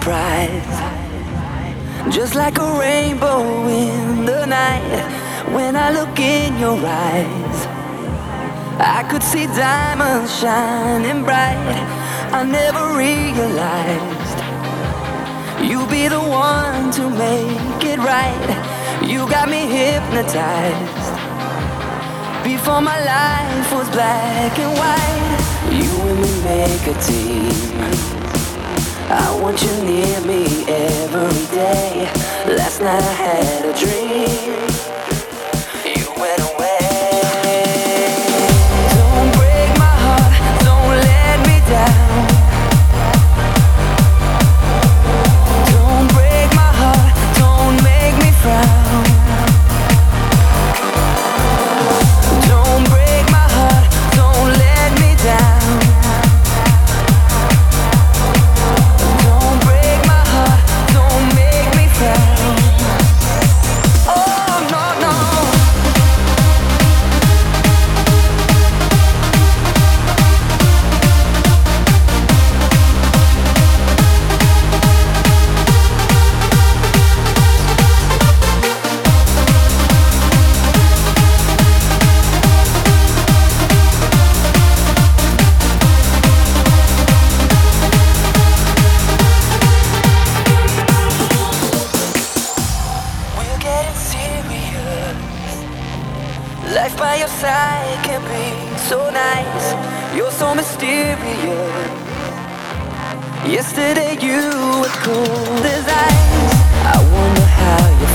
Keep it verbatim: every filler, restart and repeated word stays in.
surprise. Just like a rainbow in the night, when I look in your eyes, I could see diamonds shining bright. I never realized you'd be the one to make it right. You got me hypnotized. Before my life was black and white, you and me make a team. I want you near me every day. Last night I had a dream. You went away. Don't break my heart, don't let me down. Don't break my heart, don't make me frown. Don't break my heart, don't let me down. Don't break my heart, don't make me frown. Oh no, no. We're getting serious. Life by your side can be so nice. You're so mysterious. Yesterday you were cold as ice. I wonder how you